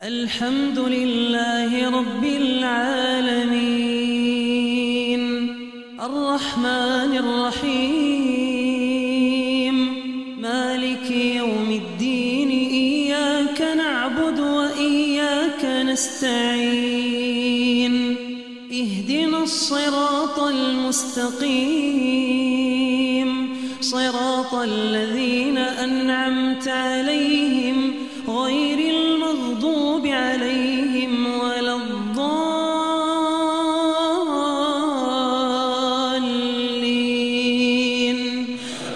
الحمد لله رب العالمين الرحمن الرحيم مالك يوم الدين إياك نعبد وإياك نستعين اهدنا الصراط المستقيم صراط الذين أنعمت عليهم غير المغضوب عليهم ولا الضالين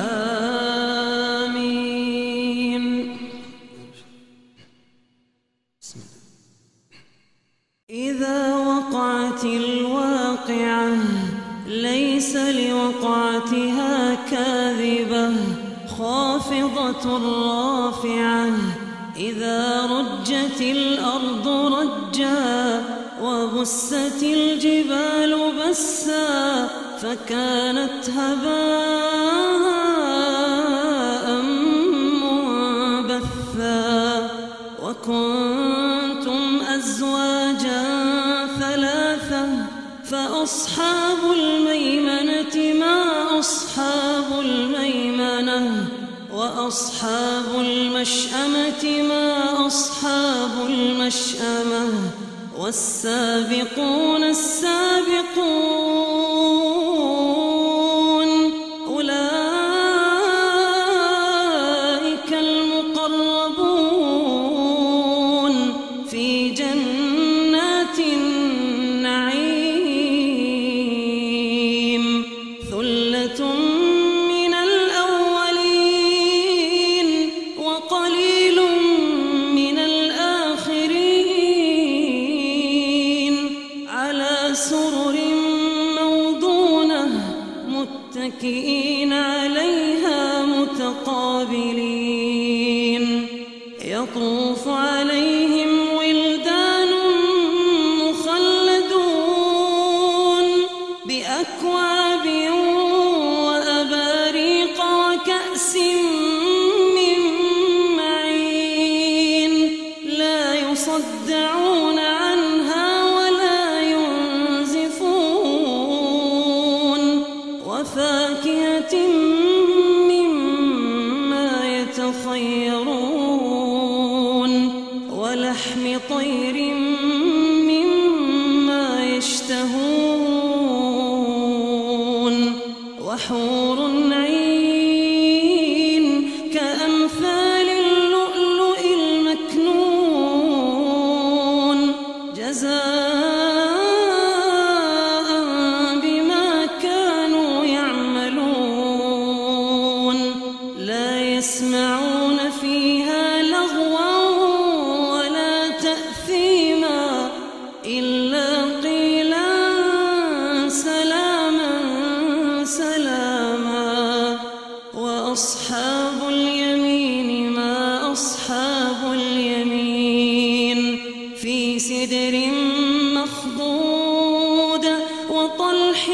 آمين. إذا وقعت الواقعة ليس لوقعتها كاذبة خافضة رافعة إذا رجت الأرض رجا وبست الجبال بسا فكانت هباء منبثا وكنتم أزواجا ثلاثة فأصحاب الميمنة ما أصحاب الميمنة وأصحاب المشأمة ما أصحاب المشأمة والسابقون السابقون أولئك المقربون في جنات النعيم ثلة من الأولين وقليل من الآخرين على سرر موضونة متكئين عليها متقابلين يطوف عليهم ولدان مخلدون بأكواب وأباريق وكأس من معين لا يصدعون عنها ولا ينزفون وفاكهة مما يتخيرون ولحم طير مما يشتهون وحور عين كأمثال اللؤلؤ المكنون جزاء بما كانوا يعملون لا يسمعون فيها لغوا ولا تأثيما إلا قيلا سلاما سلاما وأصحاب اليمين ما أصحاب اليمين في سدر مخضود وطلح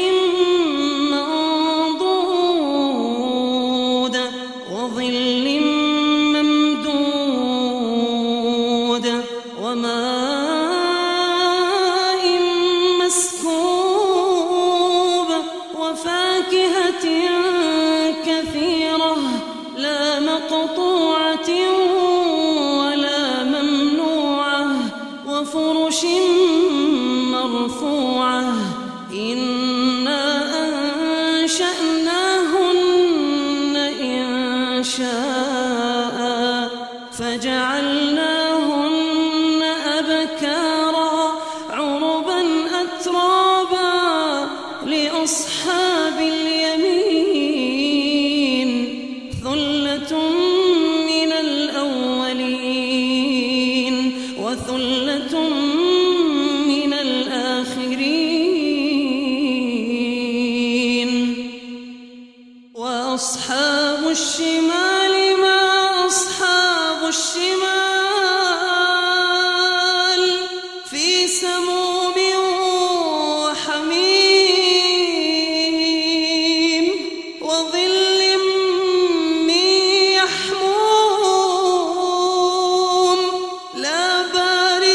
منضود وظل ممدود وماء مسكوب وفاكهة كثيرة لا مقطوعة ولا ممنوعة وفرش مرفوعة إنا أنشأناهن إنشاء فجعلناهن أبكارا عربا أترابا لأصحاب اليمين ثلة من الأولين وثلة من الآخرين وأصحاب الشمال ما أصحاب الشمال في سموم وحميم وظل من يحموم لا بارد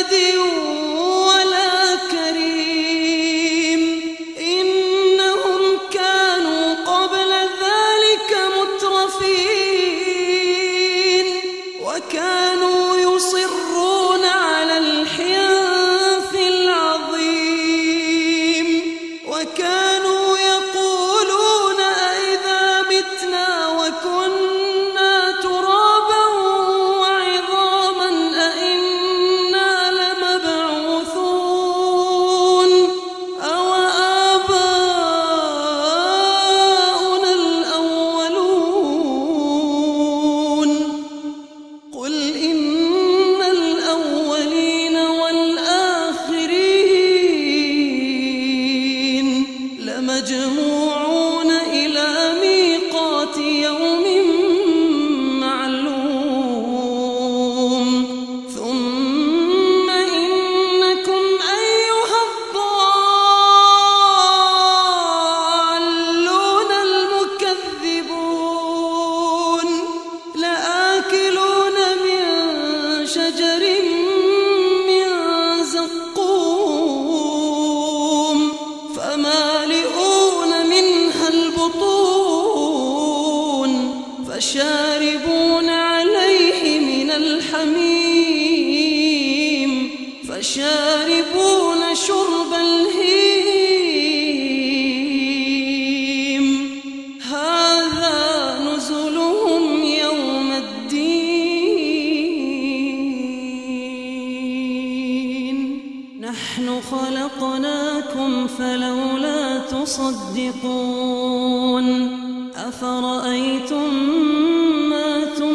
يوم معلوم ثم إنكم أيها الضالون المكذبون لآكلون من شجر من زقوم فمالئون منها البطون فشاربون عليه من الحميم فشاربون شرب الهيم هذا نزلهم يوم الدين نحن خلقناكم فلولا تصدقون أفرأيتم ما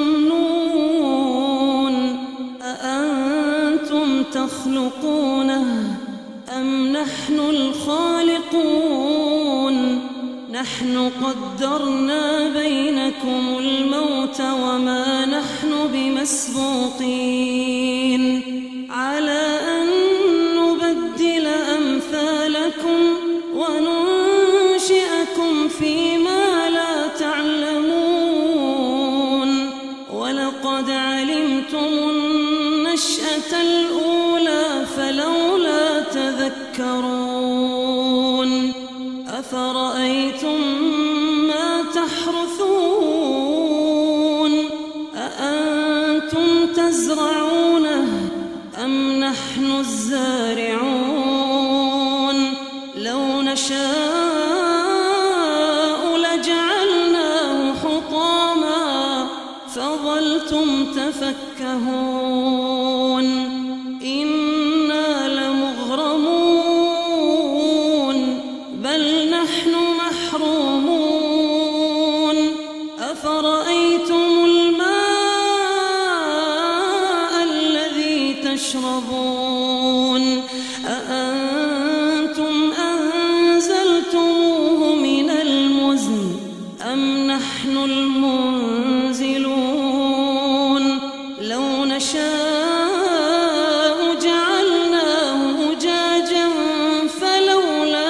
تمنون أأنتم تخلقونه أم نحن الخالقون نحن قدرنا بينكم الموت وما نحن بمسبوقين على أن نبدل أمثالكم وننشئكم فيما لا تعلمون ولقد علمتم النشأة الأولى فلولا تذكرون أفرأيتم ما تحرثون أأنتم تزرعونه أم نحن الزارعون لو نشاء لجعلناه حطاما فظلتم تفكهون إنا لمغرمون بل نحن محرومون أفرأيتم الماء الذي تشربون أأنتم أنزلتموه من المزن أم نحن المنزلون لو نشاء جعلناه أجاجا فلولا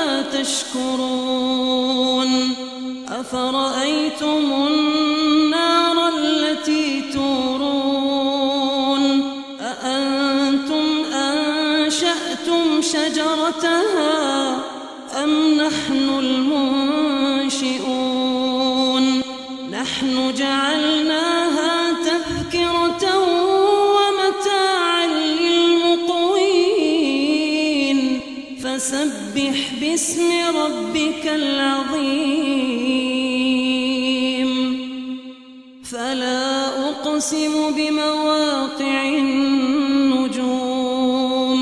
تشكرون أفرأيتم النار التي تورون أأنتم أنشأتم شجرتها أم نحن المنشئون نحن جعلناها تذكرة ومتاعا للمقوين فسبح باسم ربك العظيم فلا أقسم بمواقع النجوم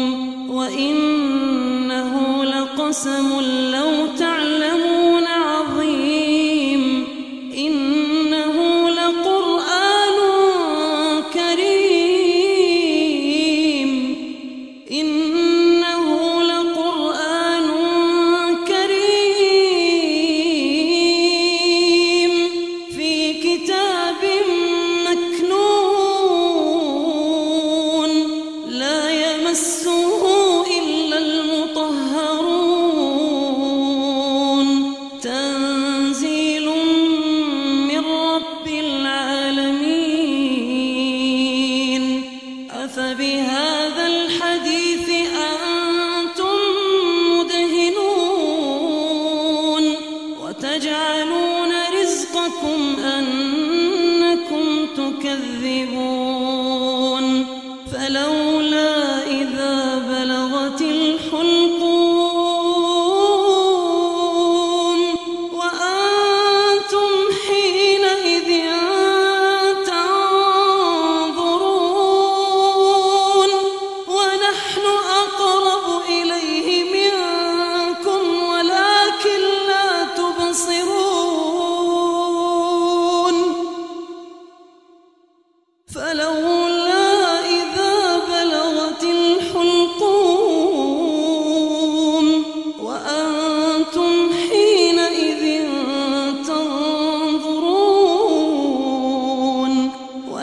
وإنه لقسم لو تعلمون عظيم إنه لقرآن كريم إنه لقرآن كريم في كتاب مكنون لا يمسه إلا المطهرون تنزيل من رب العالمين أفبهذا الحديث أنتم مدهنون وتجعلون رزقكم أنكم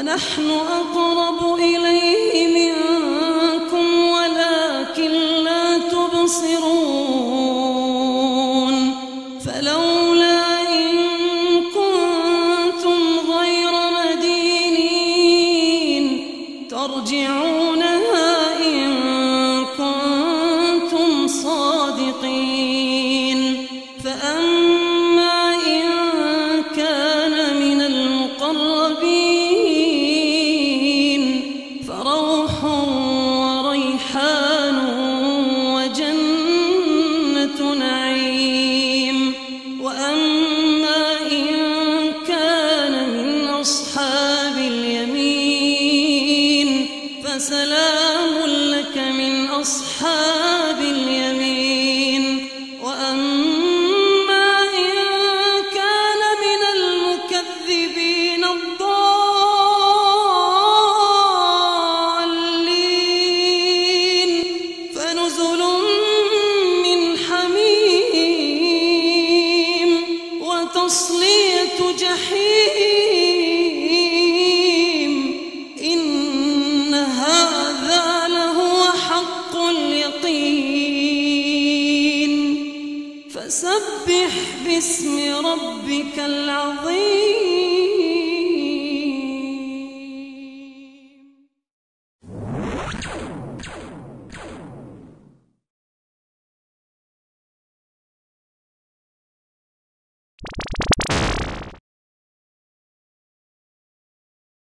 ونحن أقرب إليه منكم ولكن لا تبصرون فلولا إن كنتم غير مدينين ترجعونها إن كنتم صادقين فأما إن كان من المقربين فروح وريحان وجنة نعيم وأما إن كان من أصحاب اليمين فسلام لك من أصحاب اليمين وأما إن كان من المكذبين الضالين فنزل من حميم وتصلية جحيم إن هذا لهو حق اليقين فسبح باسم ربك العظيم.